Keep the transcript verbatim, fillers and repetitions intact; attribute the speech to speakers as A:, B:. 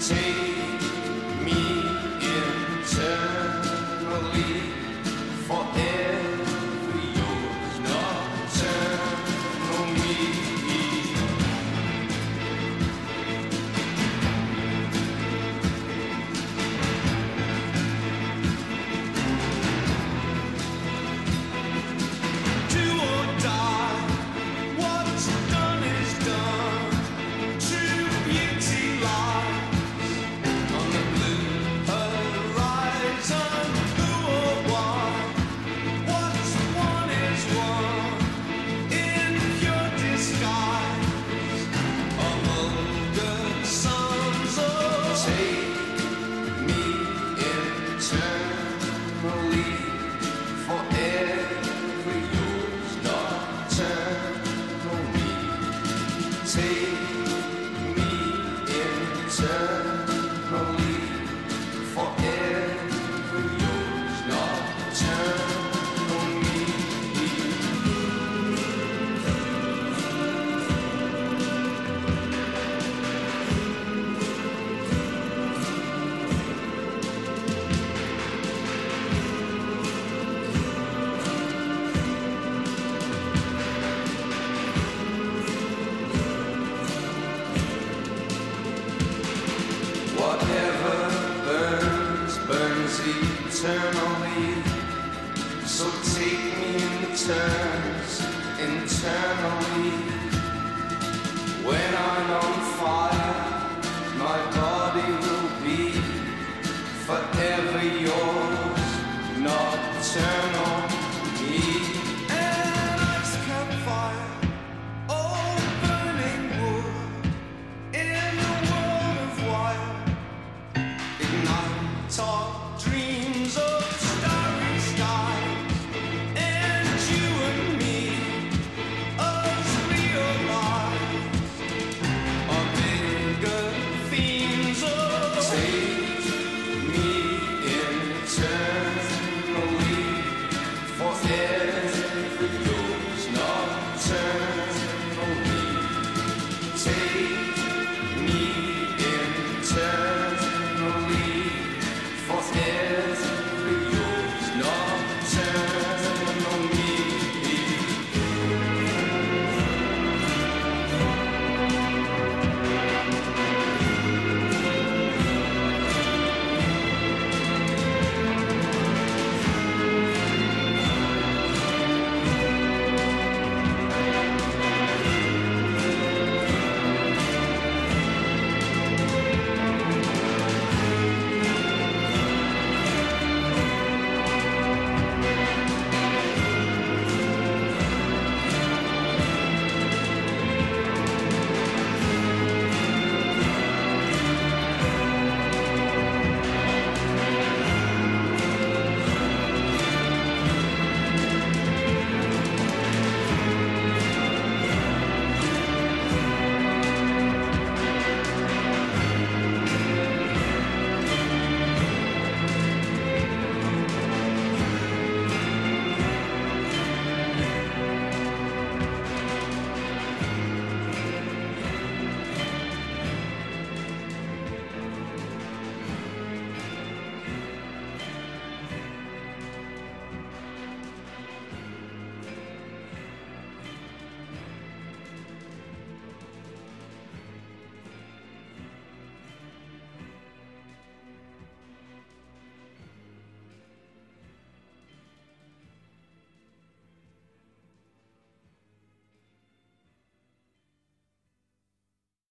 A: Take me eternally, forever yours, nocturnal me. Do or die, what's done is done. True beauty lies on the blue horizon. Who or what? What's one is one in pure disguise. A vulgar sons of take me eternally, forever yours, nocturnal me. Take me eternally, forever yours, nocturnal me. Whatever burns, burns eternally. So take me in turns, internally. When I'm on fire, my body will be forever yours, nocturnal.